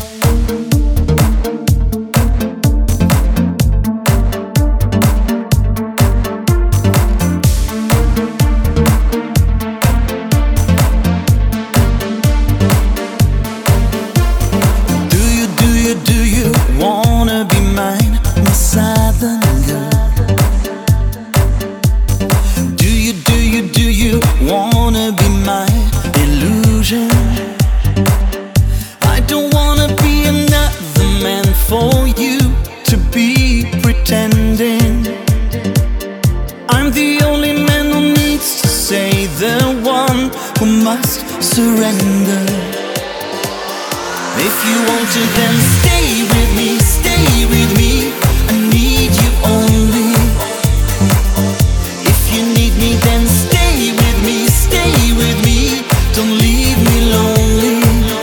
Wanna be my illusion? I don't wanna be another man for you to be pretending. I'm the only man who needs to say, the one who must surrender. If you want to, then stay with me, stay with me. I need you only. If you need me, then stay with me, stay with me. Don't leave me lonely.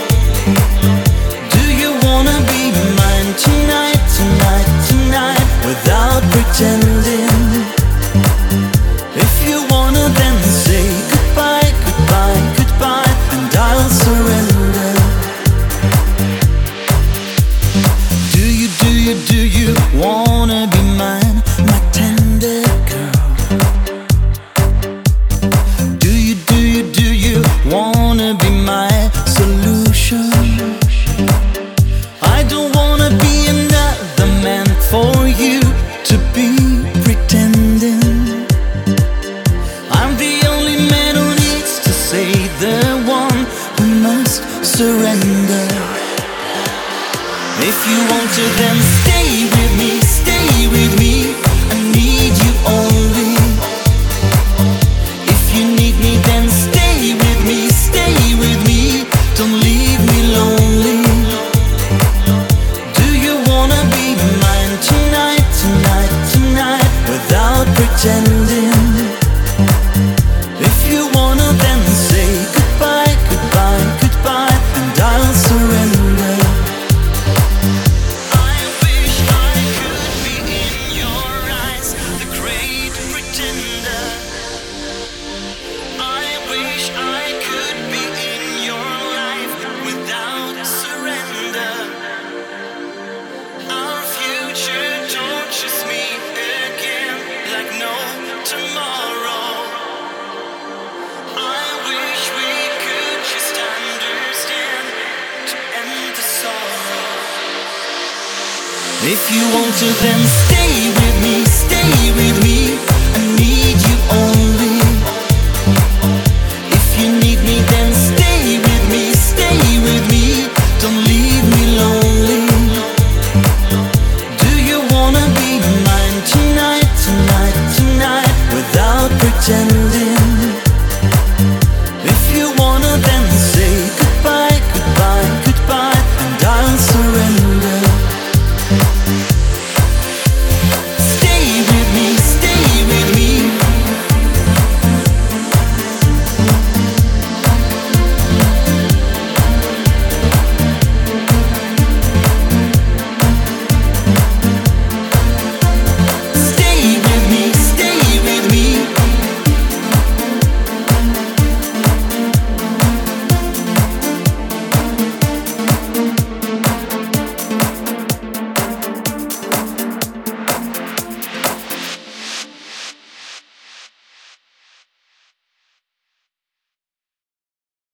Do you wanna be mine tonight, tonight, tonight, without pretending? If you wanna, then say goodbye, goodbye, goodbye, and I'll surrender. Do you wanna be mine, my tender girl? Do you wanna be my solution? I don't wanna be another man for you to be pretending. I'm the only man who needs to say, the one who must surrender. If you want to, then stay with me, stay with me. I need you only. If you need me, then stay with me, stay with me. Don't leave me lonely. Do you wanna be mine tonight, tonight, tonight, without pretending? If you wanna, then say goodbye, goodbye, goodbye, and I'll surrender. If you want to, then stay with me, stay with me.